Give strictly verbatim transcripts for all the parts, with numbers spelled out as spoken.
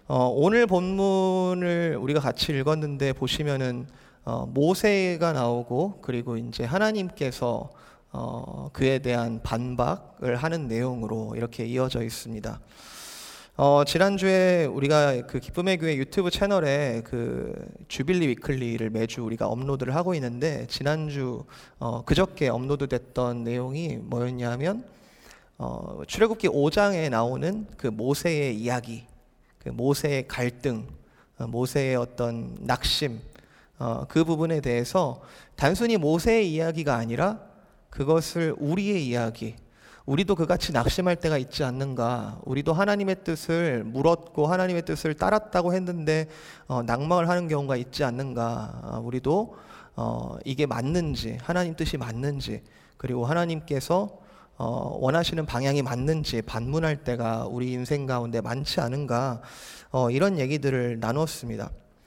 어, 오늘 본문을 우리가 같이 읽었는데 보시면은 어, 모세가 나오고 그리고 이제 하나님께서 어, 그에 대한 반박을 하는 내용으로 이렇게 이어져 있습니다. 어, 지난주에 우리가 그 기쁨의 교회 유튜브 채널에 그 주빌리 위클리를 매주 우리가 업로드를 하고 있는데 지난주 어, 그저께 업로드됐던 내용이 뭐였냐면 어, 출애굽기 오 장에 나오는 그 모세의 이야기, 그 모세의 갈등, 어, 모세의 어떤 낙심, 어, 그 부분에 대해서 단순히 모세의 이야기가 아니라 그것을 우리의 이야기, 우리도 그같이 낙심할 때가 있지 않는가, 우리도 하나님의 뜻을 물었고 하나님의 뜻을 따랐다고 했는데 어, 낙망을 하는 경우가 있지 않는가, 어, 우리도 어, 이게 맞는지, 하나님 뜻이 맞는지, 그리고 하나님께서 어, 원하시는 방향이 맞는지 반문할 때가 우리 인생 가운데 많지 않은가, 어, 이런 얘기들을 나눴습니다.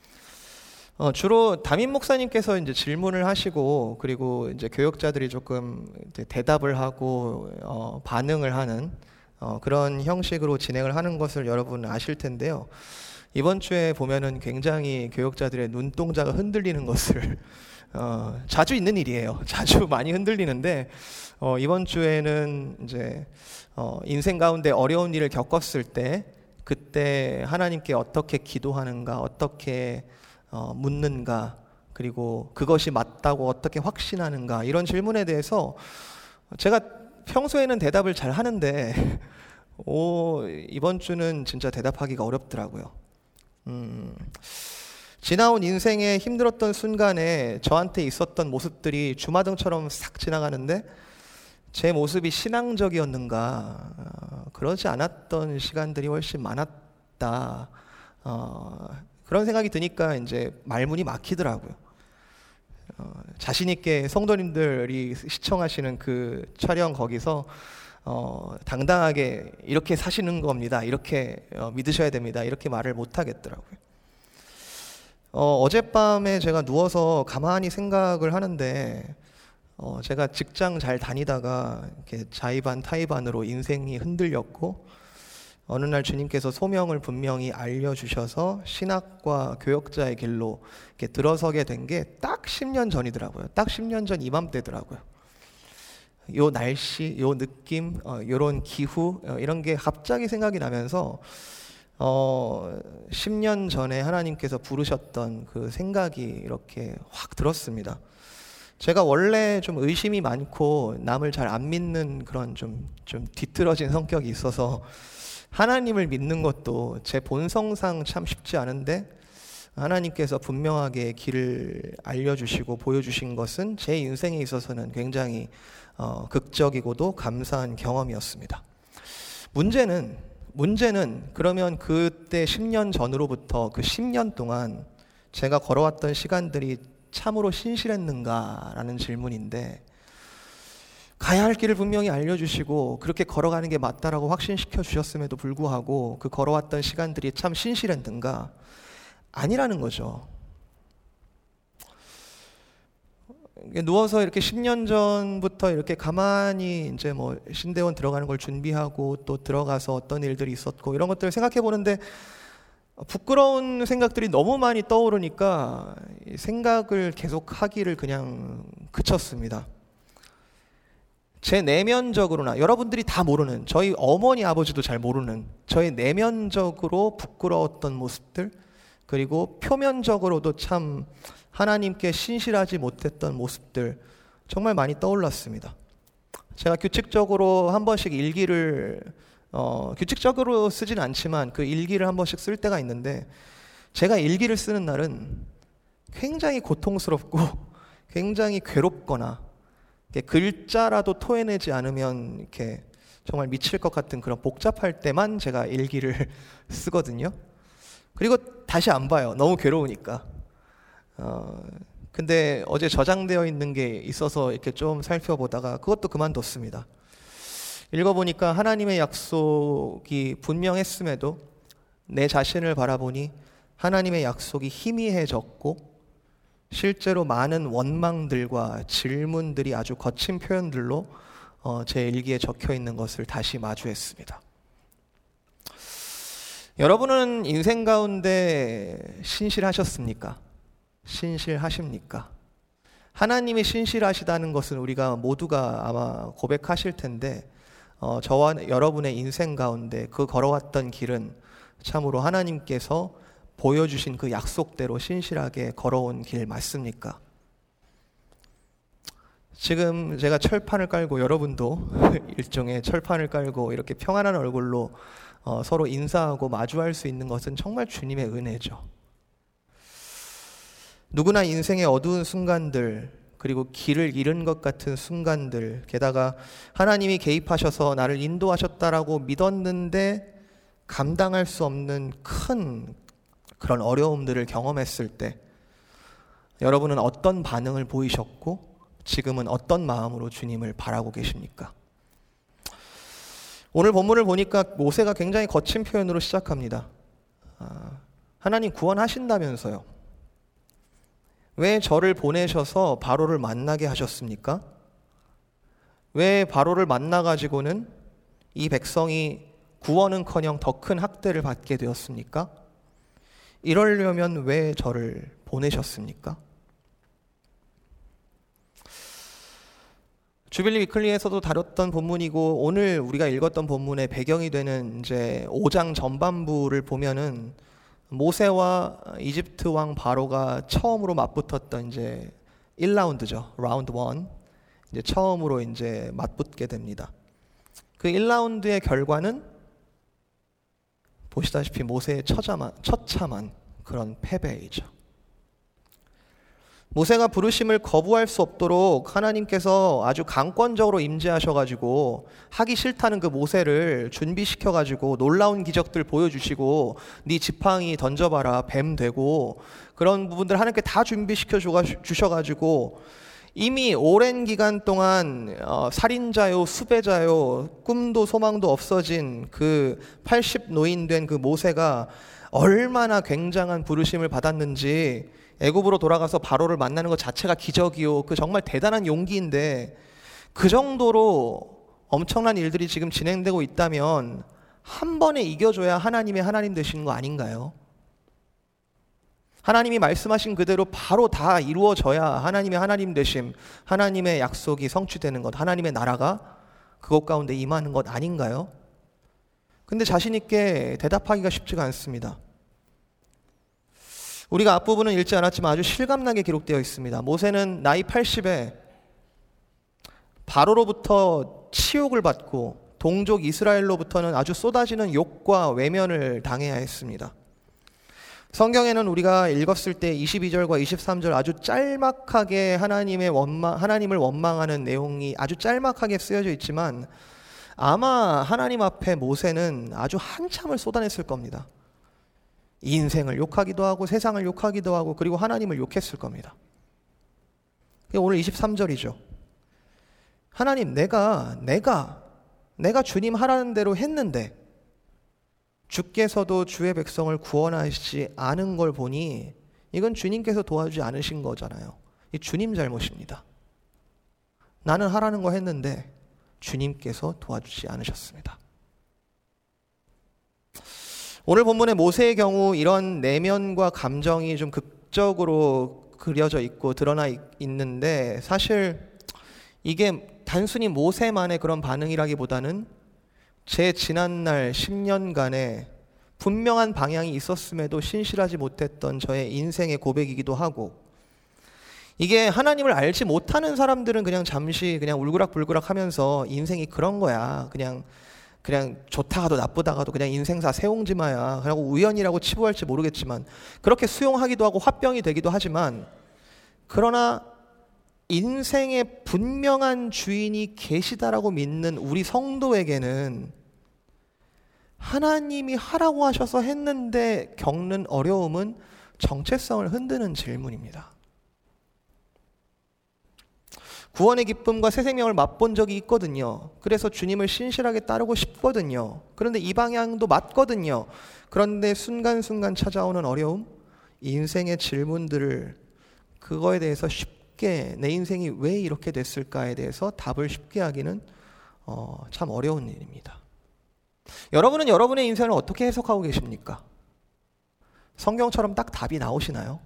어, 주로 담임 목사님께서 이제 질문을 하시고 그리고 이제 교역자들이 조금 이제 대답을 하고 어, 반응을 하는 어, 그런 형식으로 진행을 하는 것을 여러분 아실 텐데요. 이번 주에 보면은 굉장히 교역자들의 눈동자가 흔들리는 것을 어, 자주 있는 일이에요. 자주 많이 흔들리는데 어, 이번 주에는 이제 어, 인생 가운데 어려운 일을 겪었을 때 그때 하나님께 어떻게 기도하는가, 어떻게 어, 묻는가, 그리고 그것이 맞다고 어떻게 확신하는가, 이런 질문에 대해서 제가 평소에는 대답을 잘 하는데 오, 이번 주는 진짜 대답하기가 어렵더라고요. 음, 지나온 인생의 힘들었던 순간에 저한테 있었던 모습들이 주마등처럼 싹 지나가는데 제 모습이 신앙적이었는가, 어, 그러지 않았던 시간들이 훨씬 많았다, 어, 그런 생각이 드니까 이제 말문이 막히더라고요. 어, 자신 있게 성도님들이 시청하시는 그 촬영 거기서 어, 당당하게 이렇게 사시는 겁니다, 이렇게 어, 믿으셔야 됩니다, 이렇게 말을 못 하겠더라고요. 어, 어젯밤에 제가 누워서 가만히 생각을 하는데 어, 제가 직장 잘 다니다가 이렇게 자의반 타의반으로 인생이 흔들렸고 어느 날 주님께서 소명을 분명히 알려주셔서 신학과 교역자의 길로 이렇게 들어서게 된 게 딱 십 년 전이더라고요. 딱 십 년 전 이맘때더라고요. 요 날씨, 요 느낌, 어, 요런 기후, 어, 이런 게 갑자기 생각이 나면서 어, 십 년 전에 하나님께서 부르셨던 그 생각이 이렇게 확 들었습니다. 제가 원래 좀 의심이 많고 남을 잘 안 믿는 그런 좀, 좀 뒤틀어진 성격이 있어서 하나님을 믿는 것도 제 본성상 참 쉽지 않은데 하나님께서 분명하게 길을 알려주시고 보여주신 것은 제 인생에 있어서는 굉장히 어, 극적이고도 감사한 경험이었습니다. 문제는 문제는 그러면 그때 십 년 전으로부터 그 십 년 동안 제가 걸어왔던 시간들이 참으로 신실했는가라는 질문인데, 가야 할 길을 분명히 알려주시고 그렇게 걸어가는 게 맞다라고 확신시켜 주셨음에도 불구하고 그 걸어왔던 시간들이 참 신실했는가? 아니라는 거죠. 누워서 이렇게 십 년 전부터 이렇게 가만히 이제 뭐 신대원 들어가는 걸 준비하고 또 들어가서 어떤 일들이 있었고 이런 것들을 생각해 보는데 부끄러운 생각들이 너무 많이 떠오르니까 생각을 계속 하기를 그냥 그쳤습니다. 제 내면적으로나 여러분들이 다 모르는, 저희 어머니 아버지도 잘 모르는 저의 내면적으로 부끄러웠던 모습들, 그리고 표면적으로도 참 하나님께 신실하지 못했던 모습들 정말 많이 떠올랐습니다. 제가 규칙적으로 한 번씩 일기를 어, 규칙적으로 쓰진 않지만 그 일기를 한 번씩 쓸 때가 있는데, 제가 일기를 쓰는 날은 굉장히 고통스럽고 굉장히 괴롭거나 글자라도 토해내지 않으면 이렇게 정말 미칠 것 같은 그런 복잡할 때만 제가 일기를 쓰거든요. 그리고 다시 안 봐요. 너무 괴로우니까. 어, 근데 어제 저장되어 있는 게 있어서 이렇게 좀 살펴보다가 그것도 그만뒀습니다. 읽어보니까 하나님의 약속이 분명했음에도 내 자신을 바라보니 하나님의 약속이 희미해졌고 실제로 많은 원망들과 질문들이 아주 거친 표현들로 어, 제 일기에 적혀 있는 것을 다시 마주했습니다. 여러분은 인생 가운데 신실하셨습니까? 신실하십니까? 하나님이 신실하시다는 것은 우리가 모두가 아마 고백하실 텐데 어, 저와 여러분의 인생 가운데 그 걸어왔던 길은 참으로 하나님께서 보여주신 그 약속대로 신실하게 걸어온 길 맞습니까? 지금 제가 철판을 깔고 여러분도 일종의 철판을 깔고 이렇게 평안한 얼굴로 어, 서로 인사하고 마주할 수 있는 것은 정말 주님의 은혜죠. 누구나 인생의 어두운 순간들, 그리고 길을 잃은 것 같은 순간들, 게다가 하나님이 개입하셔서 나를 인도하셨다라고 믿었는데 감당할 수 없는 큰 그런 어려움들을 경험했을 때 여러분은 어떤 반응을 보이셨고 지금은 어떤 마음으로 주님을 바라고 계십니까? 오늘 본문을 보니까 모세가 굉장히 거친 표현으로 시작합니다. 아, 하나님 구원하신다면서요. 왜 저를 보내셔서 바로를 만나게 하셨습니까? 왜 바로를 만나가지고는 이 백성이 구원은커녕 더 큰 학대를 받게 되었습니까? 이러려면 왜 저를 보내셨습니까? 주빌리 위클리에서도 다뤘던 본문이고 오늘 우리가 읽었던 본문의 배경이 되는 이제 오 장 전반부를 보면은 모세와 이집트 왕 바로가 처음으로 맞붙었던 이제 일 라운드죠. 라운드 일. 이제 처음으로 이제 맞붙게 됩니다. 그 일 라운드의 결과는 보시다시피 모세의 처자만, 처참한 그런 패배이죠. 모세가 부르심을 거부할 수 없도록 하나님께서 아주 강권적으로 임재하셔가지고 하기 싫다는 그 모세를 준비시켜가지고 놀라운 기적들 보여주시고 네 지팡이 던져봐라 뱀 되고 그런 부분들 하나님께 다 준비시켜 주셔가지고 이미 오랜 기간 동안 어, 살인자요 수배자요 꿈도 소망도 없어진 그 팔십 노인 된 그 모세가 얼마나 굉장한 부르심을 받았는지 애굽으로 돌아가서 바로를 만나는 것 자체가 기적이요. 그 정말 대단한 용기인데 그 정도로 엄청난 일들이 지금 진행되고 있다면 한 번에 이겨줘야 하나님의 하나님 되시는 거 아닌가요? 하나님이 말씀하신 그대로 바로 다 이루어져야 하나님의 하나님 되심, 하나님의 약속이 성취되는 것, 하나님의 나라가 그것 가운데 임하는 것 아닌가요? 근데 자신 있게 대답하기가 쉽지가 않습니다. 우리가 앞부분은 읽지 않았지만 아주 실감나게 기록되어 있습니다. 모세는 나이 팔십에 바로로부터 치욕을 받고 동족 이스라엘로부터는 아주 쏟아지는 욕과 외면을 당해야 했습니다. 성경에는 우리가 읽었을 때 이십이 절과 이십삼 절 아주 짤막하게 하나님의 원망, 하나님을 원망하는 내용이 아주 짤막하게 쓰여져 있지만 아마 하나님 앞에 모세는 아주 한참을 쏟아냈을 겁니다. 인생을 욕하기도 하고 세상을 욕하기도 하고 그리고 하나님을 욕했을 겁니다. 오늘 이십삼 절이죠. 하나님 내가 내가 내가 주님 하라는 대로 했는데 주께서도 주의 백성을 구원하시지 않은 걸 보니 이건 주님께서 도와주지 않으신 거잖아요. 이 주님 잘못입니다. 나는 하라는 거 했는데 주님께서 도와주지 않으셨습니다. 오늘 본문의 모세의 경우 이런 내면과 감정이 좀 극적으로 그려져 있고 드러나 있는데 사실 이게 단순히 모세만의 그런 반응이라기보다는 제 지난날 십 년간의 분명한 방향이 있었음에도 신실하지 못했던 저의 인생의 고백이기도 하고 이게 하나님을 알지 못하는 사람들은 그냥 잠시 그냥 울그락불그락 하면서 인생이 그런 거야. 그냥 그냥 좋다가도 나쁘다가도 그냥 인생사 새옹지마야. 그리고 우연이라고 치부할지 모르겠지만 그렇게 수용하기도 하고 화병이 되기도 하지만 그러나 인생의 분명한 주인이 계시다라고 믿는 우리 성도에게는 하나님이 하라고 하셔서 했는데 겪는 어려움은 정체성을 흔드는 질문입니다. 구원의 기쁨과 새 생명을 맛본 적이 있거든요. 그래서 주님을 신실하게 따르고 싶거든요. 그런데 이 방향도 맞거든요. 그런데 순간순간 찾아오는 어려움, 인생의 질문들을 그거에 대해서 쉽게 내 인생이 왜 이렇게 됐을까에 대해서 답을 쉽게 하기는 어, 참 어려운 일입니다. 여러분은 여러분의 인생을 어떻게 해석하고 계십니까? 성경처럼 딱 답이 나오시나요?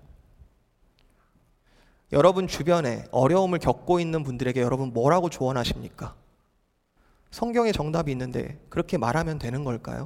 여러분 주변에 어려움을 겪고 있는 분들에게 여러분 뭐라고 조언하십니까? 성경에 정답이 있는데 그렇게 말하면 되는 걸까요?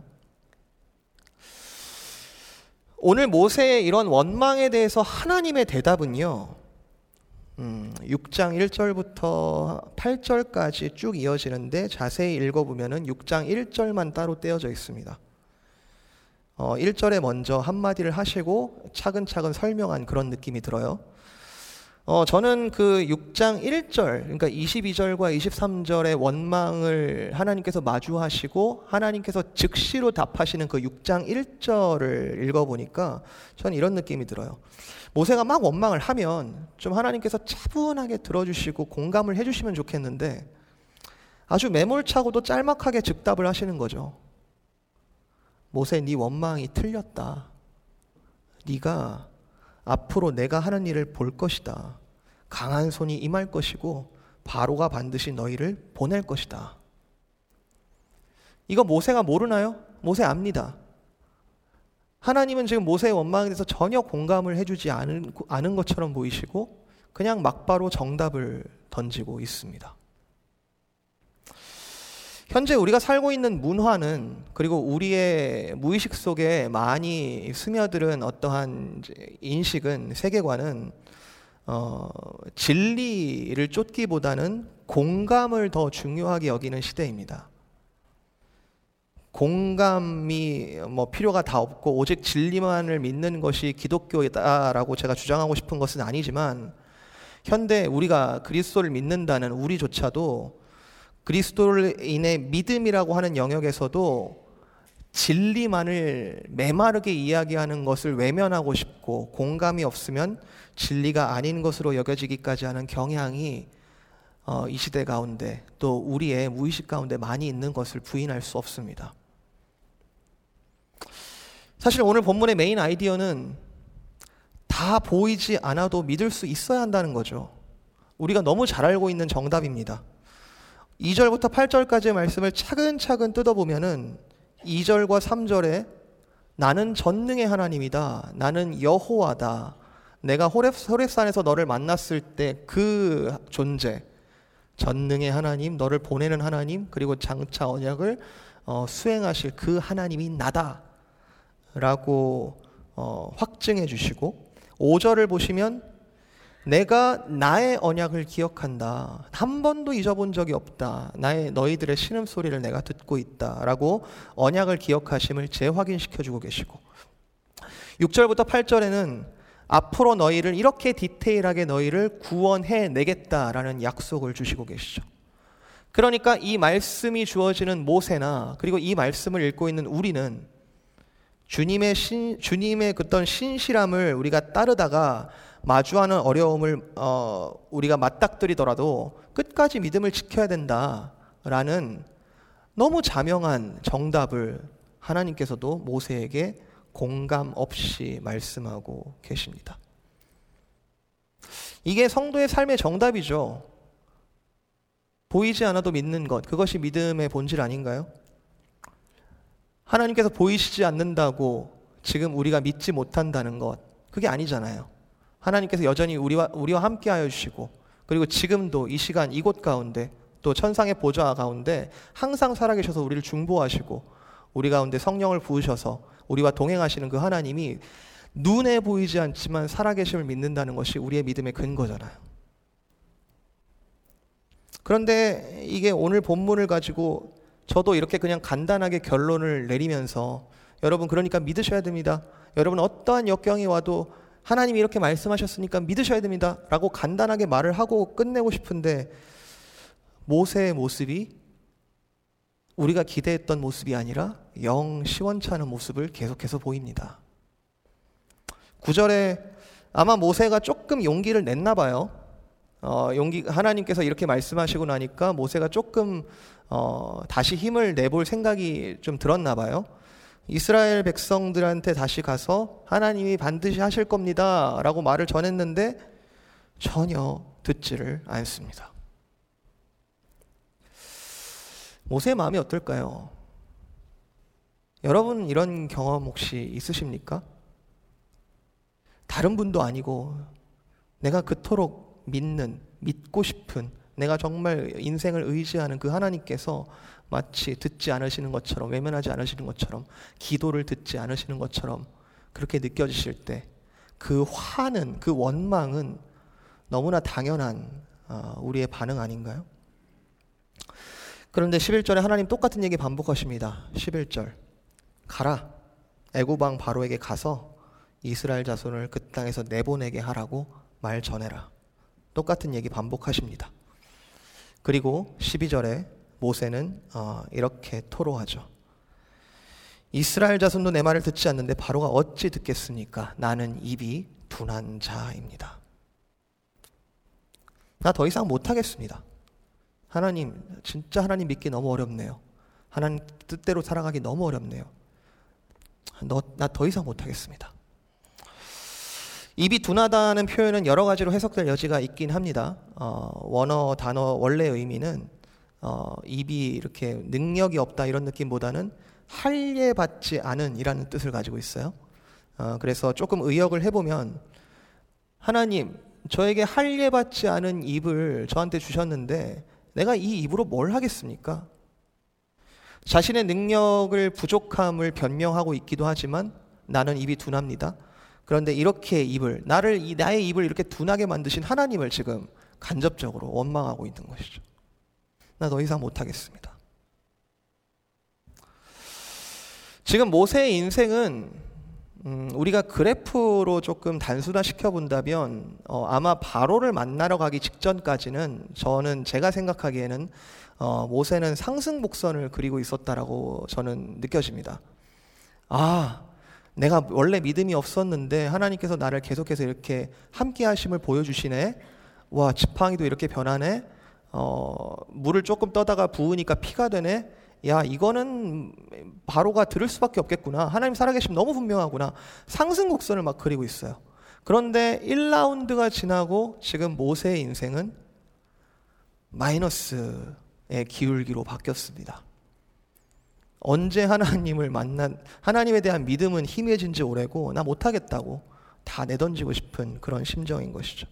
오늘 모세의 이런 원망에 대해서 하나님의 대답은요, 음, 육 장 일 절부터 팔 절까지 쭉 이어지는데 자세히 읽어보면 육 장 일 절만 따로 떼어져 있습니다. 어, 일 절에 먼저 한마디를 하시고 차근차근 설명한 그런 느낌이 들어요. 어, 저는 그 육 장 일 절, 그러니까 이십이 절과 이십삼 절의 원망을 하나님께서 마주하시고 하나님께서 즉시로 답하시는 그 육 장 일 절을 읽어보니까 저는 이런 느낌이 들어요. 모세가 막 원망을 하면 좀 하나님께서 차분하게 들어주시고 공감을 해주시면 좋겠는데 아주 매몰차고도 짤막하게 즉답을 하시는 거죠. 모세, 네 원망이 틀렸다. 네가 앞으로 내가 하는 일을 볼 것이다. 강한 손이 임할 것이고 바로가 반드시 너희를 보낼 것이다. 이거 모세가 모르나요? 모세 압니다. 하나님은 지금 모세의 원망에 대해서 전혀 공감을 해주지 않은, 않은 것처럼 보이시고 그냥 막바로 정답을 던지고 있습니다. 현재 우리가 살고 있는 문화는, 그리고 우리의 무의식 속에 많이 스며들은 어떠한 인식은, 세계관은 어, 진리를 쫓기보다는 공감을 더 중요하게 여기는 시대입니다. 공감이 뭐 필요가 다 없고 오직 진리만을 믿는 것이 기독교이다라고 제가 주장하고 싶은 것은 아니지만, 현대 우리가 그리스도를 믿는다는 우리조차도 그리스도인의 믿음이라고 하는 영역에서도 진리만을 메마르게 이야기하는 것을 외면하고 싶고, 공감이 없으면 진리가 아닌 것으로 여겨지기까지 하는 경향이 어, 이 시대 가운데 또 우리의 무의식 가운데 많이 있는 것을 부인할 수 없습니다. 사실 오늘 본문의 메인 아이디어는 다 보이지 않아도 믿을 수 있어야 한다는 거죠. 우리가 너무 잘 알고 있는 정답입니다. 이 절부터 팔 절까지의 말씀을 차근차근 뜯어보면은 이 절과 삼 절에 나는 전능의 하나님이다. 나는 여호와다. 내가 호렙, 호렙산에서 너를 만났을 때 그 존재, 전능의 하나님, 너를 보내는 하나님, 그리고 장차 언약을 어, 수행하실 그 하나님이 나다 라고 어, 확증해 주시고, 오 절을 보시면 내가 나의 언약을 기억한다. 한 번도 잊어본 적이 없다. 나의 너희들의 신음소리를 내가 듣고 있다 라고 언약을 기억하심을 재확인시켜주고 계시고, 육 절부터 팔 절에는 앞으로 너희를 이렇게 디테일하게 너희를 구원해 내겠다라는 약속을 주시고 계시죠. 그러니까 이 말씀이 주어지는 모세나, 그리고 이 말씀을 읽고 있는 우리는 주님의 신, 주님의 그떤 신실함을 우리가 따르다가 마주하는 어려움을 어, 우리가 맞닥뜨리더라도 끝까지 믿음을 지켜야 된다라는 너무 자명한 정답을 하나님께서도 모세에게 공감 없이 말씀하고 계십니다. 이게 성도의 삶의 정답이죠. 보이지 않아도 믿는 것, 그것이 믿음의 본질 아닌가요? 하나님께서 보이시지 않는다고 지금 우리가 믿지 못한다는 것, 그게 아니잖아요. 하나님께서 여전히 우리와, 우리와 함께 하여 주시고, 그리고 지금도 이 시간 이곳 가운데 또 천상의 보좌 가운데 항상 살아계셔서 우리를 중보하시고 우리 가운데 성령을 부으셔서 우리와 동행하시는 그 하나님이 눈에 보이지 않지만 살아계심을 믿는다는 것이 우리의 믿음의 근거잖아요. 그런데 이게 오늘 본문을 가지고 저도 이렇게 그냥 간단하게 결론을 내리면서, 여러분 그러니까 믿으셔야 됩니다. 여러분 어떠한 역경이 와도 하나님이 이렇게 말씀하셨으니까 믿으셔야 됩니다 라고 간단하게 말을 하고 끝내고 싶은데, 모세의 모습이 우리가 기대했던 모습이 아니라 영 시원찮은 모습을 계속해서 보입니다. 구 절에 아마 모세가 조금 용기를 냈나 봐요. 어, 용기, 하나님께서 이렇게 말씀하시고 나니까 모세가 조금 어, 다시 힘을 내볼 생각이 좀 들었나 봐요. 이스라엘 백성들한테 다시 가서 하나님이 반드시 하실 겁니다 라고 말을 전했는데 전혀 듣지를 않습니다. 모세의 마음이 어떨까요? 여러분 이런 경험 혹시 있으십니까? 다른 분도 아니고 내가 그토록 믿는, 믿고 싶은, 내가 정말 인생을 의지하는 그 하나님께서 마치 듣지 않으시는 것처럼, 외면하지 않으시는 것처럼, 기도를 듣지 않으시는 것처럼 그렇게 느껴지실 때 그 화는, 그 원망은 너무나 당연한 우리의 반응 아닌가요? 그런데 십일 절에 하나님 똑같은 얘기 반복하십니다. 십일 절, 가라, 애굽 왕 바로에게 가서 이스라엘 자손을 그 땅에서 내보내게 하라고 말 전해라. 똑같은 얘기 반복하십니다. 그리고 십이 절에 모세는 어, 이렇게 토로하죠. 이스라엘 자손도 내 말을 듣지 않는데 바로가 어찌 듣겠습니까? 나는 입이 둔한 자입니다. 나 더 이상 못하겠습니다. 하나님, 진짜 하나님 믿기 너무 어렵네요. 하나님 뜻대로 살아가기 너무 어렵네요. 나 더 이상 못하겠습니다. 입이 둔하다는 표현은 여러 가지로 해석될 여지가 있긴 합니다. 어, 원어 단어 원래 의미는 어, 입이 이렇게 능력이 없다 이런 느낌보다는 할례받지 않은 이라는 뜻을 가지고 있어요. 어, 그래서 조금 의역을 해보면, 하나님, 저에게 할례받지 않은 입을 저한테 주셨는데 내가 이 입으로 뭘 하겠습니까? 자신의 능력을 부족함을 변명하고 있기도 하지만 나는 입이 둔합니다. 그런데 이렇게 입을, 나를, 이 나의 입을 이렇게 둔하게 만드신 하나님을 지금 간접적으로 원망하고 있는 것이죠. 나 더 이상 못하겠습니다. 지금 모세의 인생은 음, 우리가 그래프로 조금 단순화시켜 본다면 어, 아마 바로를 만나러 가기 직전까지는 저는 제가 생각하기에는 어, 모세는 상승곡선을 그리고 있었다라고 저는 느껴집니다. 아, 내가 원래 믿음이 없었는데 하나님께서 나를 계속해서 이렇게 함께 하심을 보여주시네. 와, 지팡이도 이렇게 변하네. 어, 물을 조금 떠다가 부으니까 피가 되네. 야, 이거는 바로가 들을 수밖에 없겠구나. 하나님 살아계심 너무 분명하구나. 상승곡선을 막 그리고 있어요. 그런데 일 라운드가 지나고 지금 모세의 인생은 마이너스의 기울기로 바뀌었습니다. 언제 하나님을 만난, 하나님에 대한 믿음은 희미해진 지 오래고 나 못하겠다고 다 내던지고 싶은 그런 심정인 것이죠.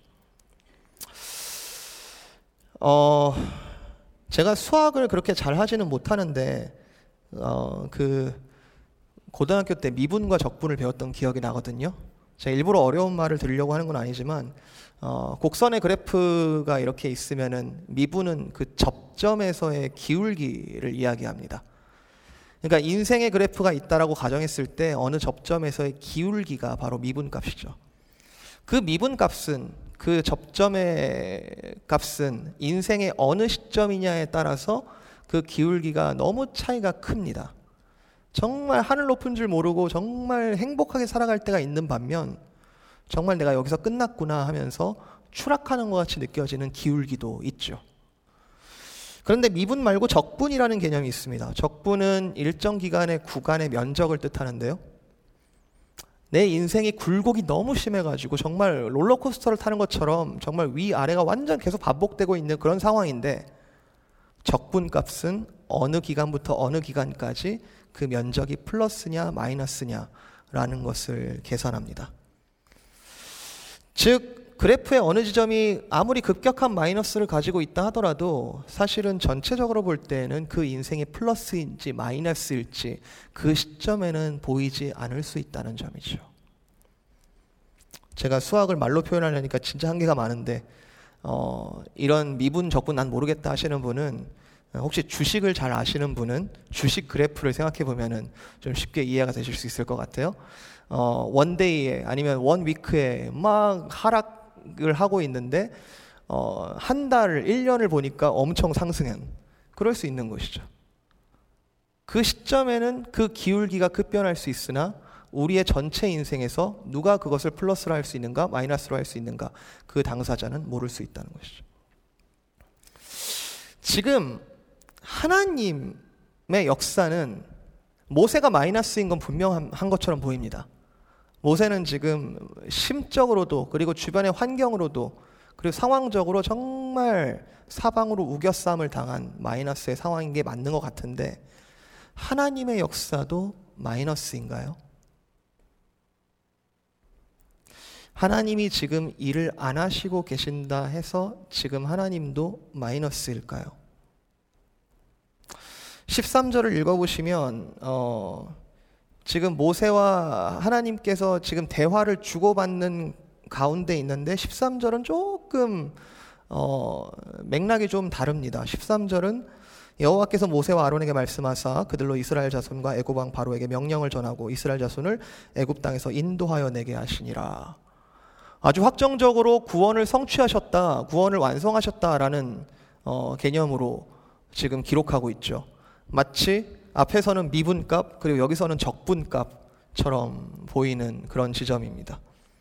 어... 제가 수학을 그렇게 잘 하지는 못하는데 어, 그 고등학교 때 미분과 적분을 배웠던 기억이 나거든요. 제가 일부러 어려운 말을 들으려고 하는 건 아니지만 어, 곡선의 그래프가 이렇게 있으면은 미분은 그 접점에서의 기울기를 이야기합니다. 그러니까 인생의 그래프가 있다라고 가정했을 때 어느 접점에서의 기울기가 바로 미분 값이죠. 그 미분 값은, 그 접점의 값은 인생의 어느 시점이냐에 따라서 그 기울기가 너무 차이가 큽니다. 정말 하늘 높은 줄 모르고 정말 행복하게 살아갈 때가 있는 반면 정말 내가 여기서 끝났구나 하면서 추락하는 것 같이 느껴지는 기울기도 있죠. 그런데 미분 말고 적분이라는 개념이 있습니다. 적분은 일정 기간의 구간의 면적을 뜻하는데요. 내 인생이 굴곡이 너무 심해가지고 정말 롤러코스터를 타는 것처럼 정말 위아래가 완전 계속 반복되고 있는 그런 상황인데 적분값은 어느 기간부터 어느 기간까지 그 면적이 플러스냐 마이너스냐라는 것을 계산합니다. 즉 그래프의 어느 지점이 아무리 급격한 마이너스를 가지고 있다 하더라도 사실은 전체적으로 볼 때는 그 인생이 플러스인지 마이너스일지 그 시점에는 보이지 않을 수 있다는 점이죠. 제가 수학을 말로 표현하려니까 진짜 한계가 많은데 어, 이런 미분 적분 난 모르겠다 하시는 분은, 혹시 주식을 잘 아시는 분은 주식 그래프를 생각해 보면은 좀 쉽게 이해가 되실 수 있을 것 같아요. 어, 원데이에 아니면 원 위크에 막 하락을 하고 있는데 어, 한 달을 일 년을 보니까 엄청 상승한, 그럴 수 있는 것이죠. 그 시점에는 그 기울기가 급변할 수 있으나 우리의 전체 인생에서 누가 그것을 플러스로 할 수 있는가 마이너스로 할 수 있는가, 그 당사자는 모를 수 있다는 것이죠. 지금 하나님의 역사는 모세가 마이너스인 건 분명한 것처럼 보입니다. 모세는 지금 심적으로도 그리고 주변의 환경으로도 그리고 상황적으로 정말 사방으로 우겨싸움을 당한 마이너스의 상황인 게 맞는 것 같은데, 하나님의 역사도 마이너스인가요? 하나님이 지금 일을 안 하시고 계신다 해서 지금 하나님도 마이너스일까요? 십삼 절을 읽어보시면 어, 지금 모세와 하나님께서 지금 대화를 주고받는 가운데 있는데 십삼 절은 조금 어, 맥락이 좀 다릅니다. 십삼 절은 여호와께서 모세와 아론에게 말씀하사 그들로 이스라엘 자손과 애굽 왕 바로에게 명령을 전하고 이스라엘 자손을 애굽 땅에서 인도하여 내게 하시니라. 아주 확정적으로 구원을 성취하셨다, 구원을 완성하셨다라는 어, 개념으로 지금 기록하고 있죠. 마치 앞에서는 미분값 그리고 여기서는 적분값처럼 보이는 그런 지점입니다.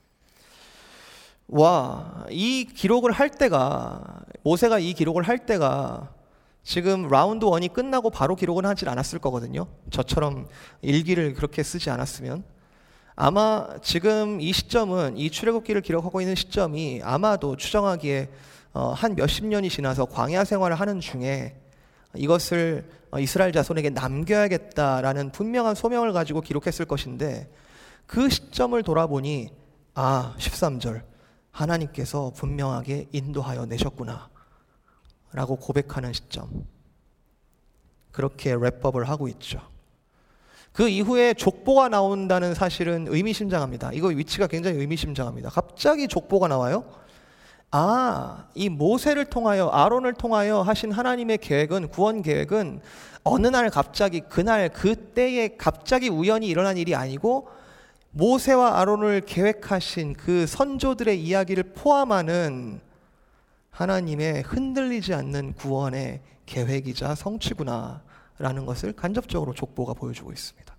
와, 이 기록을 할 때가, 모세가 이 기록을 할 때가 지금 라운드 원이 끝나고 바로 기록은 하질 않았을 거거든요. 저처럼 일기를 그렇게 쓰지 않았으면. 아마 지금 이 시점은, 이 출애굽기를 기록하고 있는 시점이 아마도 추정하기에 어, 한 몇십 년이 지나서 광야 생활을 하는 중에 이것을 이스라엘 자손에게 남겨야겠다라는 분명한 소명을 가지고 기록했을 것인데, 그 시점을 돌아보니 아, 십삼 절 하나님께서 분명하게 인도하여 내셨구나 라고 고백하는 시점, 그렇게 랩업을 하고 있죠. 그 이후에 족보가 나온다는 사실은 의미심장합니다. 이거 위치가 굉장히 의미심장합니다. 갑자기 족보가 나와요. 아, 이 모세를 통하여, 아론을 통하여 하신 하나님의 계획은, 구원 계획은 어느 날 갑자기, 그날 그때에 갑자기 우연히 일어난 일이 아니고 모세와 아론을 계획하신 그 선조들의 이야기를 포함하는 하나님의 흔들리지 않는 구원의 계획이자 성취구나 라는 것을 간접적으로 족보가 보여주고 있습니다.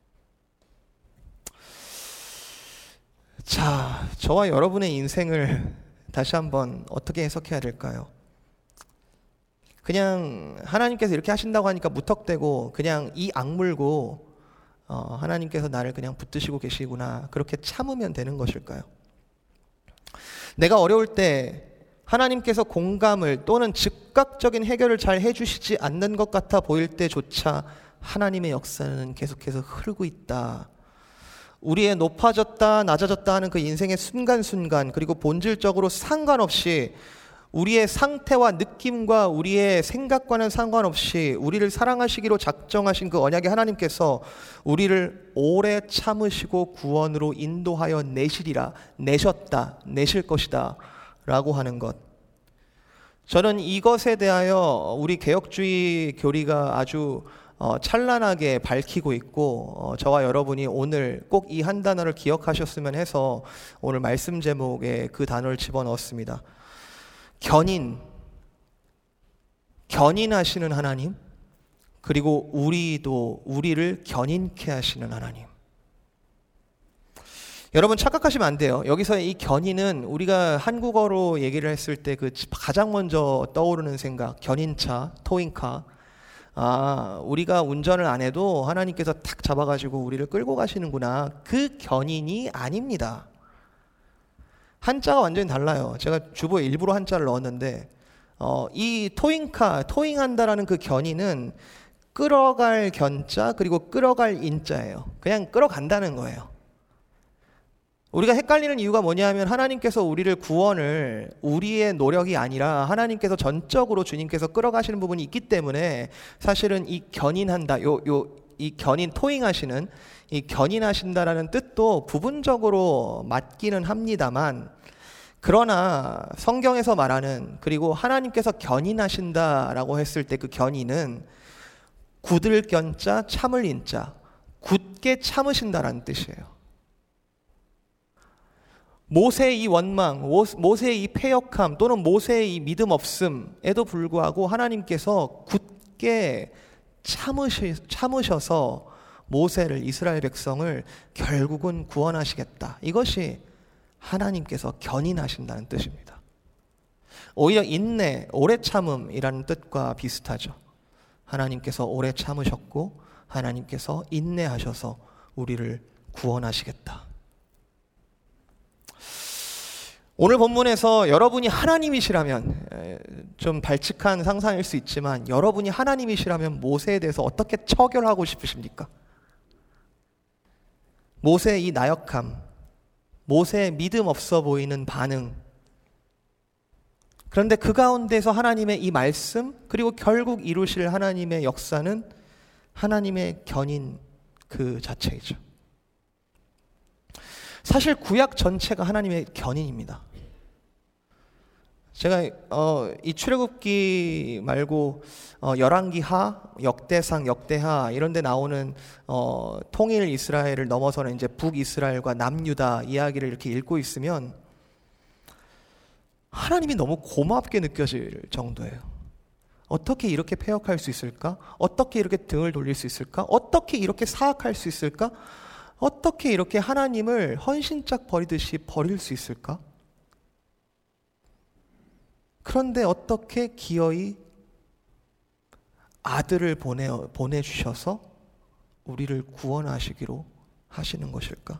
자, 저와 여러분의 인생을 다시 한번 어떻게 해석해야 될까요? 그냥 하나님께서 이렇게 하신다고 하니까 무턱대고 그냥 이 악물고 어, 하나님께서 나를 그냥 붙드시고 계시구나, 그렇게 참으면 되는 것일까요? 내가 어려울 때 하나님께서 공감을 또는 즉각적인 해결을 잘 해주시지 않는 것 같아 보일 때조차 하나님의 역사는 계속해서 흐르고 있다. 우리의 높아졌다 낮아졌다 하는 그 인생의 순간순간, 그리고 본질적으로 상관없이 우리의 상태와 느낌과 우리의 생각과는 상관없이 우리를 사랑하시기로 작정하신 그 언약의 하나님께서 우리를 오래 참으시고 구원으로 인도하여 내시리라, 내셨다, 내실 것이다 라고 하는 것. 저는 이것에 대하여 우리 개혁주의 교리가 아주 어, 찬란하게 밝히고 있고, 어, 저와 여러분이 오늘 꼭 이 한 단어를 기억하셨으면 해서 오늘 말씀 제목에 그 단어를 집어넣었습니다. 견인, 견인하시는 하나님, 그리고 우리도 우리를 견인케 하시는 하나님. 여러분 착각하시면 안 돼요. 여기서 이 견인은 우리가 한국어로 얘기를 했을 때 그 가장 먼저 떠오르는 생각, 견인차, 토잉카. 아, 우리가 운전을 안 해도 하나님께서 탁 잡아가지고 우리를 끌고 가시는구나, 그 견인이 아닙니다. 한자가 완전히 달라요. 제가 주보에 일부러 한자를 넣었는데 어, 이 토잉카, 토잉한다라는 그 견인은 끌어갈 견자 그리고 끌어갈 인자예요. 그냥 끌어간다는 거예요. 우리가 헷갈리는 이유가 뭐냐면 하나님께서 우리를 구원을 우리의 노력이 아니라 하나님께서 전적으로 주님께서 끌어가시는 부분이 있기 때문에 사실은 이 견인한다, 요, 요, 이 견인, 토잉하시는, 이 견인하신다라는 뜻도 부분적으로 맞기는 합니다만, 그러나 성경에서 말하는, 그리고 하나님께서 견인하신다라고 했을 때 그 견인은 굳을 견자, 참을 인자, 굳게 참으신다라는 뜻이에요. 모세의 이 원망, 모세의 이 패역함 또는 모세의 이 믿음 없음에도 불구하고 하나님께서 굳게 참으시, 참으셔서 모세를, 이스라엘 백성을 결국은 구원하시겠다. 이것이 하나님께서 견인하신다는 뜻입니다. 오히려 인내, 오래 참음이라는 뜻과 비슷하죠. 하나님께서 오래 참으셨고 하나님께서 인내하셔서 우리를 구원하시겠다. 오늘 본문에서 여러분이 하나님이시라면, 좀 발칙한 상상일 수 있지만 여러분이 하나님이시라면 모세에 대해서 어떻게 처결하고 싶으십니까? 모세의 이 나역함, 모세의 믿음 없어 보이는 반응, 그런데 그 가운데서 하나님의 이 말씀, 그리고 결국 이루실 하나님의 역사는 하나님의 견인 그 자체이죠. 사실 구약 전체가 하나님의 견인입니다. 제가 어, 이 출애굽기 말고 어, 열왕기하, 역대상, 역대하 이런 데 나오는 어, 통일 이스라엘을 넘어서는 이제 북이스라엘과 남유다 이야기를 이렇게 읽고 있으면 하나님이 너무 고맙게 느껴질 정도예요. 어떻게 이렇게 패역할 수 있을까? 어떻게 이렇게 등을 돌릴 수 있을까? 어떻게 이렇게 사악할 수 있을까? 어떻게 이렇게 하나님을 헌신짝 버리듯이 버릴 수 있을까? 그런데 어떻게 기어이 아들을 보내, 보내주셔서 우리를 구원하시기로 하시는 것일까?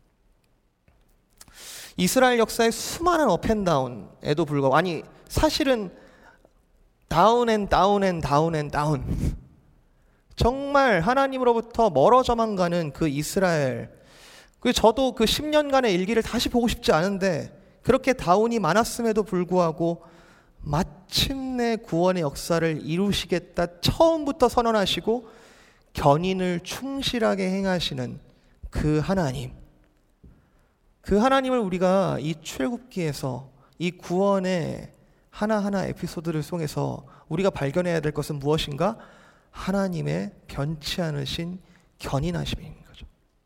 이스라엘 역사의 수많은 업앤다운에도 불구하고, 아니 사실은 다운 앤 다운 앤 다운 앤 다운, 정말 하나님으로부터 멀어져만 가는 그 이스라엘, 그 저도 그 십 년간의 일기를 다시 보고 싶지 않은데 그렇게 다운이 많았음에도 불구하고 마침내 구원의 역사를 이루시겠다 처음부터 선언하시고 견인을 충실하게 행하시는 그 하나님, 그 하나님을 우리가 이 출애굽기에서 이 구원의 하나하나 에피소드를 통해서 우리가 발견해야 될 것은 무엇인가? 하나님의 변치 않으신 견인하심인 거죠.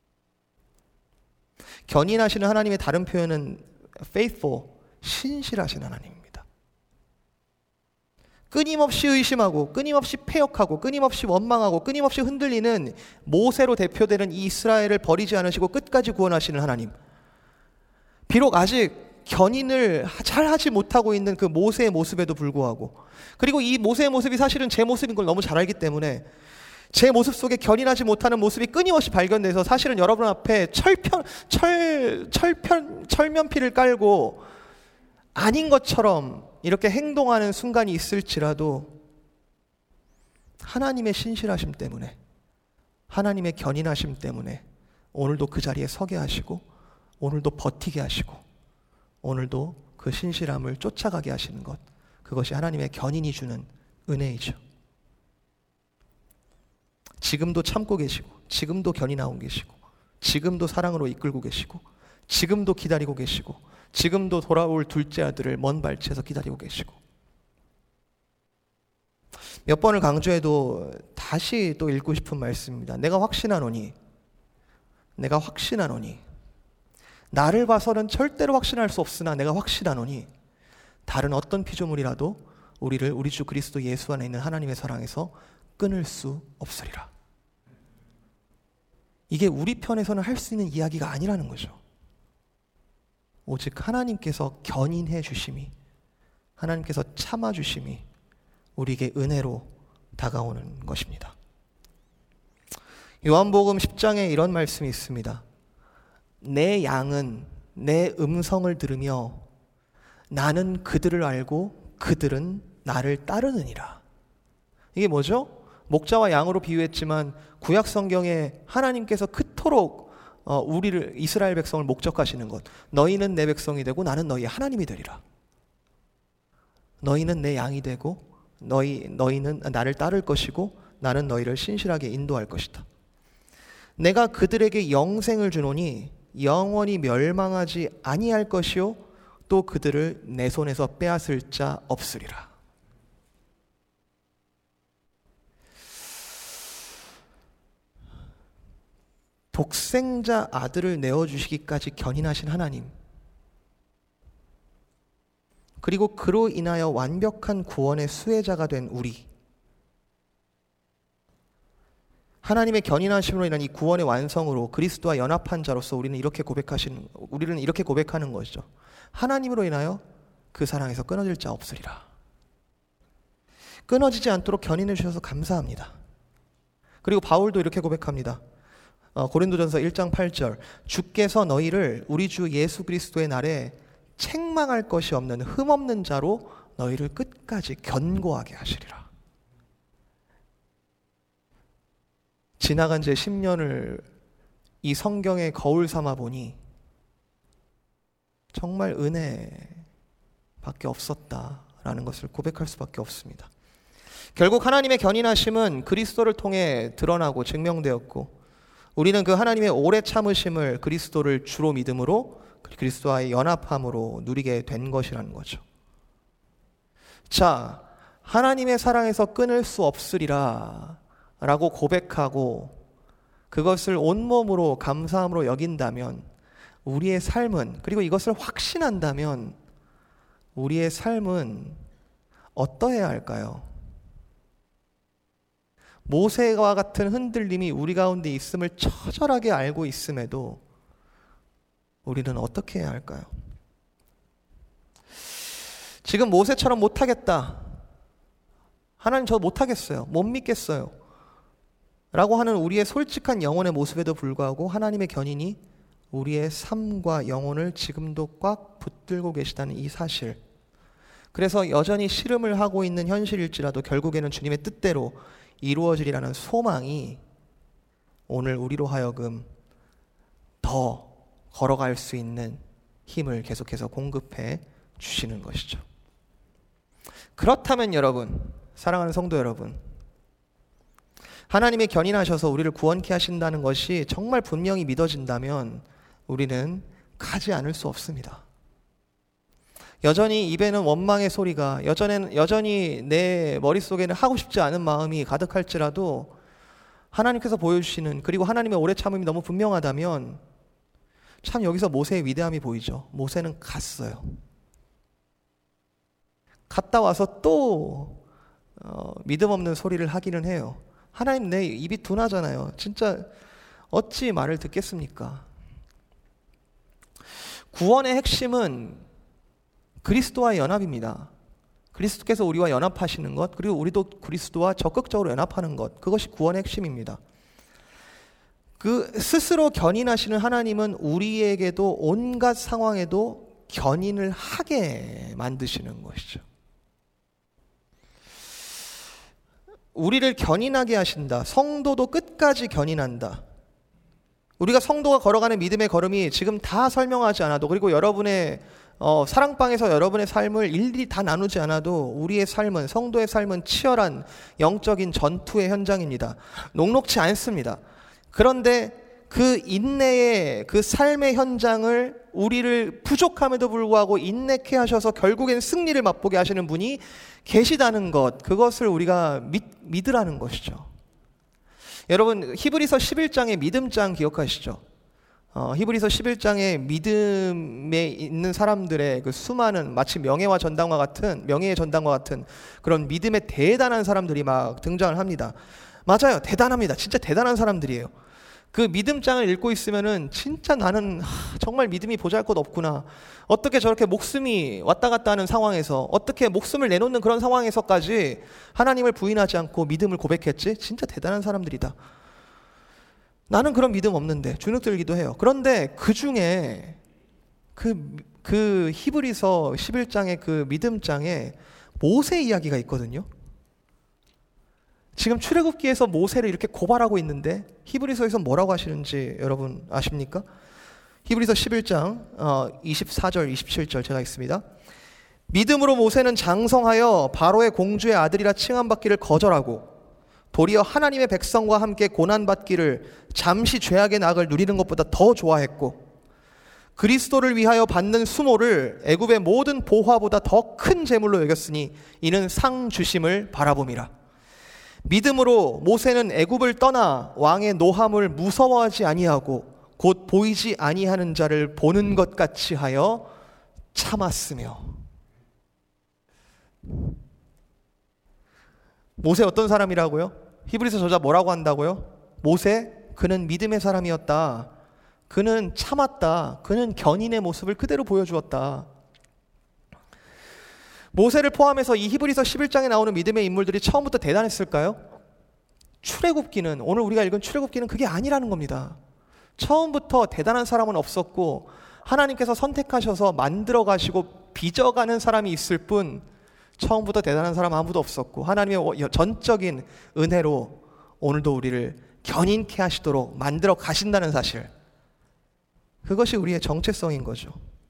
견인하시는 하나님의 다른 표현은 faithful, 신실하신 하나님입니다. 끊임없이 의심하고 끊임없이 패역하고 끊임없이 원망하고 끊임없이 흔들리는 모세로 대표되는 이 이스라엘을 버리지 않으시고 끝까지 구원하시는 하나님. 비록 아직 견인을 잘 하지 못하고 있는 그 모세의 모습에도 불구하고, 그리고 이 모세의 모습이 사실은 제 모습인 걸 너무 잘 알기 때문에 제 모습 속에 견인하지 못하는 모습이 끊임없이 발견돼서 사실은 여러분 앞에 철편, 철, 철편, 철면피를 깔고 아닌 것처럼 이렇게 행동하는 순간이 있을지라도 하나님의 신실하심 때문에, 하나님의 견인하심 때문에 오늘도 그 자리에 서게 하시고 오늘도 버티게 하시고 오늘도 그 신실함을 쫓아가게 하시는 것, 그것이 하나님의 견인이 주는 은혜이죠. 지금도 참고 계시고 지금도 견인하고 계시고 지금도 사랑으로 이끌고 계시고 지금도 기다리고 계시고 지금도 돌아올 둘째 아들을 먼 발치에서 기다리고 계시고, 몇 번을 강조해도 다시 또 읽고 싶은 말씀입니다. 내가 확신하노니, 내가 확신하노니, 나를 봐서는 절대로 확신할 수 없으나 내가 확신하노니 다른 어떤 피조물이라도 우리를 우리 주 그리스도 예수 안에 있는 하나님의 사랑에서 끊을 수 없으리라. 이게 우리 편에서는 할 수 있는 이야기가 아니라는 거죠. 오직 하나님께서 견인해 주심이, 하나님께서 참아 주심이 우리에게 은혜로 다가오는 것입니다. 요한복음 십 장에 이런 말씀이 있습니다. 내 양은 내 음성을 들으며 나는 그들을 알고 그들은 나를 따르느니라. 이게 뭐죠? 목자와 양으로 비유했지만 구약 성경에 하나님께서 그토록 어, 우리를, 이스라엘 백성을 목적하시는 것, 너희는 내 백성이 되고 나는 너희의 하나님이 되리라. 너희는 내 양이 되고 너희, 너희는 나를 따를 것이고 나는 너희를 신실하게 인도할 것이다. 내가 그들에게 영생을 주노니 영원히 멸망하지 아니할 것이요 또 그들을 내 손에서 빼앗을 자 없으리라. 독생자 아들을 내어주시기까지 견인하신 하나님, 그리고 그로 인하여 완벽한 구원의 수혜자가 된 우리, 하나님의 견인하심으로 인한 이 구원의 완성으로 그리스도와 연합한 자로서 우리는 이렇게 고백하시는, 우리는 이렇게 고백하는 것이죠. 하나님으로 인하여 그 사랑에서 끊어질 자 없으리라. 끊어지지 않도록 견인해 주셔서 감사합니다. 그리고 바울도 이렇게 고백합니다. 어, 고린도전서 일 장 팔 절, 주께서 너희를 우리 주 예수 그리스도의 날에 책망할 것이 없는 흠없는 자로 너희를 끝까지 견고하게 하시리라. 지나간 제 십 년을 이 성경의 거울 삼아 보니 정말 은혜밖에 없었다라는 것을 고백할 수밖에 없습니다. 결국 하나님의 견인하심은 그리스도를 통해 드러나고 증명되었고, 우리는 그 하나님의 오래 참으심을 그리스도를 주로 믿음으로 그리스도와의 연합함으로 누리게 된 것이라는 거죠. 자, 하나님의 사랑에서 끊을 수 없으리라 라고 고백하고 그것을 온몸으로 감사함으로 여긴다면 우리의 삶은, 그리고 이것을 확신한다면 우리의 삶은 어떠해야 할까요? 모세와 같은 흔들림이 우리 가운데 있음을 처절하게 알고 있음에도 우리는 어떻게 해야 할까요? 지금 모세처럼 못하겠다, 하나님 저 못하겠어요, 못 믿겠어요 라고 하는 우리의 솔직한 영혼의 모습에도 불구하고 하나님의 견인이 우리의 삶과 영혼을 지금도 꽉 붙들고 계시다는 이 사실, 그래서 여전히 씨름을 하고 있는 현실일지라도 결국에는 주님의 뜻대로 이루어지리라는 소망이 오늘 우리로 하여금 더 걸어갈 수 있는 힘을 계속해서 공급해 주시는 것이죠. 그렇다면 여러분, 사랑하는 성도 여러분, 하나님의 견인하셔서 우리를 구원케 하신다는 것이 정말 분명히 믿어진다면 우리는 가지 않을 수 없습니다. 여전히 입에는 원망의 소리가, 여전히, 여전히 내 머릿속에는 하고 싶지 않은 마음이 가득할지라도 하나님께서 보여주시는, 그리고 하나님의 오래 참음이 너무 분명하다면 참 여기서 모세의 위대함이 보이죠. 모세는 갔어요. 갔다 와서 또 어, 믿음 없는 소리를 하기는 해요. 하나님, 내 입이 둔하잖아요. 진짜 어찌 말을 듣겠습니까? 구원의 핵심은 그리스도와의 연합입니다. 그리스도께서 우리와 연합하시는 것, 그리고 우리도 그리스도와 적극적으로 연합하는 것, 그것이 구원의 핵심입니다. 그 스스로 견인하시는 하나님은 우리에게도 온갖 상황에도 견인을 하게 만드시는 것이죠. 우리를 견인하게 하신다. 성도도 끝까지 견인한다. 우리가 성도가 걸어가는 믿음의 걸음이 지금 다 설명하지 않아도, 그리고 여러분의 어, 사랑방에서 여러분의 삶을 일일이 다 나누지 않아도 우리의 삶은, 성도의 삶은 치열한 영적인 전투의 현장입니다. 녹록지 않습니다. 그런데 그 인내의 그 삶의 현장을 우리를 부족함에도 불구하고 인내케 하셔서 결국엔 승리를 맛보게 하시는 분이 계시다는 것, 그것을 우리가 믿, 믿으라는 것이죠. 여러분, 히브리서 십일 장의 믿음장 기억하시죠? 어, 히브리서 십일 장의 믿음에 있는 사람들의 그 수많은, 마치 명예와 전당과 같은, 명예의 전당과 같은 그런 믿음의 대단한 사람들이 막 등장을 합니다. 맞아요, 대단합니다. 진짜 대단한 사람들이에요. 그 믿음장을 읽고 있으면은 진짜 나는 하, 정말 믿음이 보잘것없구나. 어떻게 저렇게 목숨이 왔다 갔다 하는 상황에서, 어떻게 목숨을 내놓는 그런 상황에서까지 하나님을 부인하지 않고 믿음을 고백했지? 진짜 대단한 사람들이다. 나는 그런 믿음 없는데 주눅들기도 해요. 그런데 그 중에 그, 그 히브리서 십일 장의 그 믿음장에 모세 이야기가 있거든요. 지금 출애굽기에서 모세를 이렇게 고발하고 있는데 히브리서에서 뭐라고 하시는지 여러분 아십니까? 히브리서 십일 장 어, 이십사 절 이십칠 절 제가 읽습니다. 믿음으로 모세는 장성하여 바로의 공주의 아들이라 칭함받기를 거절하고 도리어 하나님의 백성과 함께 고난받기를, 잠시 죄악의 낙을 누리는 것보다 더 좋아했고 그리스도를 위하여 받는 수모를 애굽의 모든 보화보다 더 큰 재물로 여겼으니 이는 상 주심을 바라봄이라. 믿음으로 모세는 애굽을 떠나 왕의 노함을 무서워하지 아니하고 곧 보이지 아니하는 자를 보는 것 같이 하여 참았으며. 모세 어떤 사람이라고요? 히브리서 저자 뭐라고 한다고요? 모세, 그는 믿음의 사람이었다. 그는 참았다. 그는 견인의 모습을 그대로 보여주었다. 모세를 포함해서 이 히브리서 십일 장에 나오는 믿음의 인물들이 처음부터 대단했을까요? 출애굽기는, 오늘 우리가 읽은 출애굽기는 그게 아니라는 겁니다. 처음부터 대단한 사람은 없었고 하나님께서 선택하셔서 만들어 가시고 빚어가는 사람이 있을 뿐 처음부터 대단한 사람 아무도 없었고 하나님의 전적인 은혜로 오늘도 우리를 견인케 하시도록 만들어 가신다는 사실, 그것이 우리의 정체성인 거죠.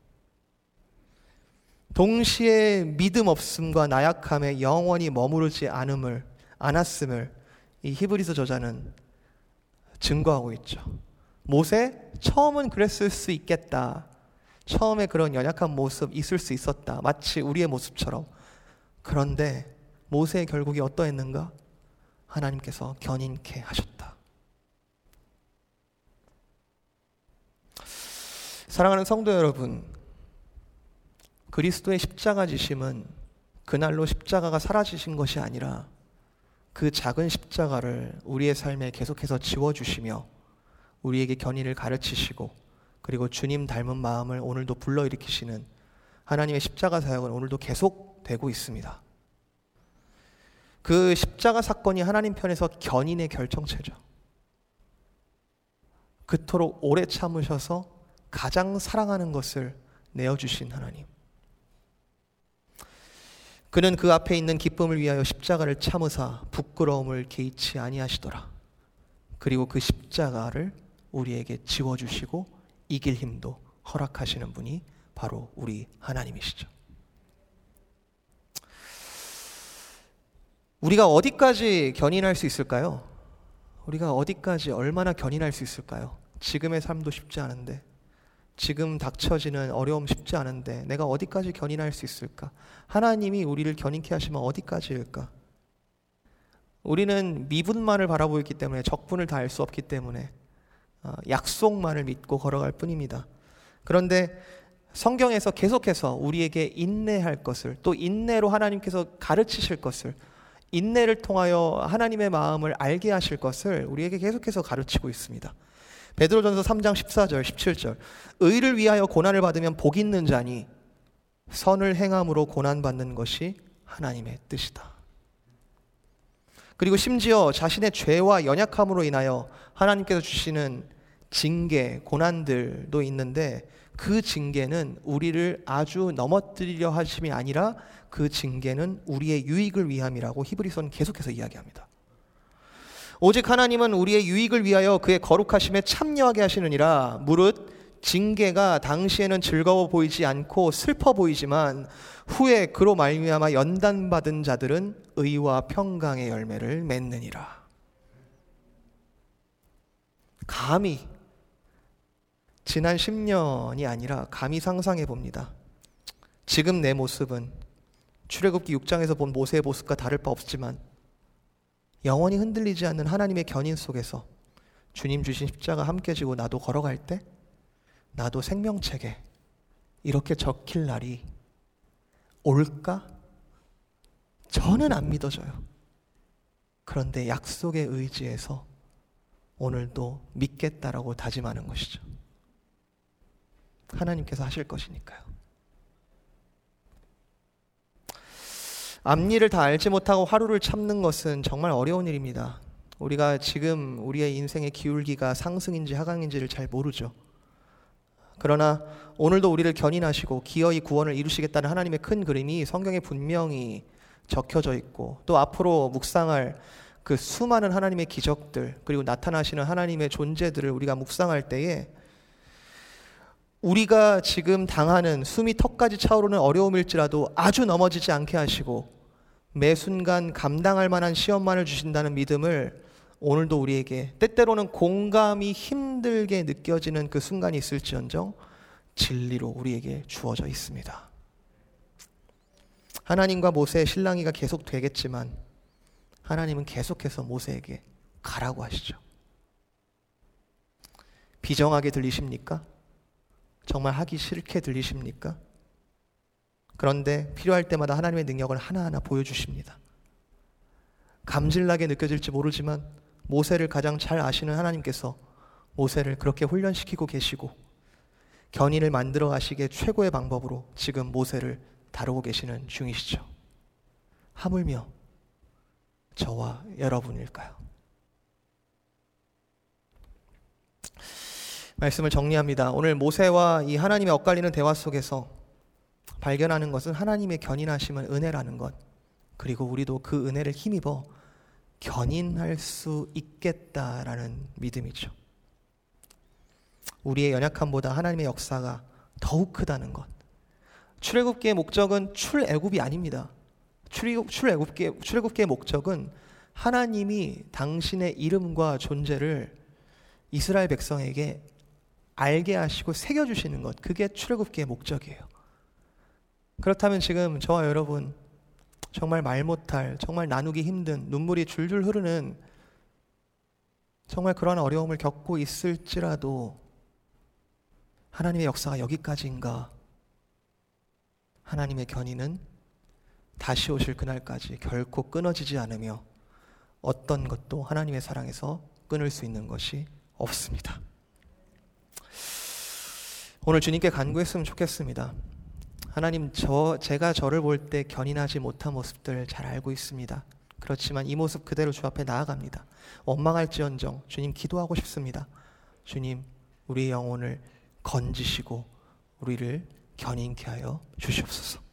동시에 믿음 없음과 나약함에 영원히 머무르지 않음을 않았음을 이 히브리서 저자는 증거하고 있죠. 모세 처음은 그랬을 수 있겠다. 처음에 그런 연약한 모습 있을 수 있었다. 마치 우리의 모습처럼. 그런데 모세의 결국이 어떠했는가? 하나님께서 견인케 하셨다. 사랑하는 성도 여러분, 그리스도의 십자가 지심은 그날로 십자가가 사라지신 것이 아니라 그 작은 십자가를 우리의 삶에 계속해서 지워주시며 우리에게 견인을 가르치시고 그리고 주님 닮은 마음을 오늘도 불러일으키시는 하나님의 십자가 사역은 오늘도 계속되고 있습니다. 그 십자가 사건이 하나님 편에서 견인의 결정체죠. 그토록 오래 참으셔서 가장 사랑하는 것을 내어주신 하나님. 그는 그 앞에 있는 기쁨을 위하여 십자가를 참으사 부끄러움을 개의치 아니하시더라. 그리고 그 십자가를 우리에게 지워주시고 이길 힘도 허락하시는 분이 바로 우리 하나님이시죠. 우리가 어디까지 견인할 수 있을까요? 우리가 어디까지 얼마나 견인할 수 있을까요? 지금의 삶도 쉽지 않은데, 지금 닥쳐지는 어려움 쉽지 않은데 내가 어디까지 견인할 수 있을까? 하나님이 우리를 견인케 하시면 어디까지일까? 우리는 미분만을 바라보고 있기 때문에, 적분을 다 알 수 없기 때문에 약속만을 믿고 걸어갈 뿐입니다. 그런데 성경에서 계속해서 우리에게 인내할 것을, 또 인내로 하나님께서 가르치실 것을, 인내를 통하여 하나님의 마음을 알게 하실 것을 우리에게 계속해서 가르치고 있습니다. 베드로전서 삼 장 십사 절 십칠 절, 의를 위하여 고난을 받으면 복 있는 자니 선을 행함으로 고난받는 것이 하나님의 뜻이다. 그리고 심지어 자신의 죄와 연약함으로 인하여 하나님께서 주시는 징계, 고난들도 있는데 그 징계는 우리를 아주 넘어뜨리려 하심이 아니라 그 징계는 우리의 유익을 위함이라고 히브리서는 계속해서 이야기합니다. 오직 하나님은 우리의 유익을 위하여 그의 거룩하심에 참여하게 하시느니라. 무릇 징계가 당시에는 즐거워 보이지 않고 슬퍼 보이지만 후에 그로 말미암아 연단받은 자들은 의와 평강의 열매를 맺느니라. 감히 지난 십 년이 아니라 감히 상상해 봅니다. 지금 내 모습은 출애굽기 육 장에서 본 모세의 모습과 다를 바 없지만 영원히 흔들리지 않는 하나님의 견인 속에서 주님 주신 십자가 함께 지고 나도 걸어갈 때 나도 생명책에 이렇게 적힐 날이 올까? 저는 안 믿어져요. 그런데 약속에 의지해서 오늘도 믿겠다라고 다짐하는 것이죠. 하나님께서 하실 것이니까요. 앞일을 다 알지 못하고 하루를 참는 것은 정말 어려운 일입니다. 우리가 지금 우리의 인생의 기울기가 상승인지 하강인지를 잘 모르죠. 그러나 오늘도 우리를 견인하시고 기어이 구원을 이루시겠다는 하나님의 큰 그림이 성경에 분명히 적혀져 있고, 또 앞으로 묵상할 그 수많은 하나님의 기적들, 그리고 나타나시는 하나님의 존재들을 우리가 묵상할 때에 우리가 지금 당하는 숨이 턱까지 차오르는 어려움일지라도 아주 넘어지지 않게 하시고 매 순간 감당할 만한 시험만을 주신다는 믿음을 오늘도 우리에게, 때때로는 공감이 힘들게 느껴지는 그 순간이 있을지언정 진리로 우리에게 주어져 있습니다. 하나님과 모세의 실랑이가 계속 되겠지만 하나님은 계속해서 모세에게 가라고 하시죠. 비정하게 들리십니까? 정말 하기 싫게 들리십니까? 그런데 필요할 때마다 하나님의 능력을 하나하나 보여주십니다. 감질나게 느껴질지 모르지만 모세를 가장 잘 아시는 하나님께서 모세를 그렇게 훈련시키고 계시고 견인을 만들어 가시기에 최고의 방법으로 지금 모세를 다루고 계시는 중이시죠. 하물며 저와 여러분일까요? 말씀을 정리합니다. 오늘 모세와 이 하나님의 엇갈리는 대화 속에서 발견하는 것은 하나님의 견인하심은 은혜라는 것, 그리고 우리도 그 은혜를 힘입어 견인할 수 있겠다라는 믿음이죠. 우리의 연약함보다 하나님의 역사가 더욱 크다는 것. 출애굽기의 목적은 출애굽이 아닙니다. 출애굽, 출애굽기의, 출애굽기의 목적은 하나님이 당신의 이름과 존재를 이스라엘 백성에게 알게 하시고 새겨주시는 것. 그게 출애굽기의 목적이에요. 그렇다면 지금 저와 여러분 정말 말 못할, 정말 나누기 힘든, 눈물이 줄줄 흐르는 정말 그러한 어려움을 겪고 있을지라도 하나님의 역사가 여기까지인가? 하나님의 견인은 다시 오실 그날까지 결코 끊어지지 않으며 어떤 것도 하나님의 사랑에서 끊을 수 있는 것이 없습니다. 오늘 주님께 간구했으면 좋겠습니다. 하나님, 저 제가 저를 볼 때 견인하지 못한 모습들 잘 알고 있습니다. 그렇지만 이 모습 그대로 주 앞에 나아갑니다. 원망할지언정 주님 기도하고 싶습니다. 주님, 우리의 영혼을 건지시고 우리를 견인케 하여 주시옵소서.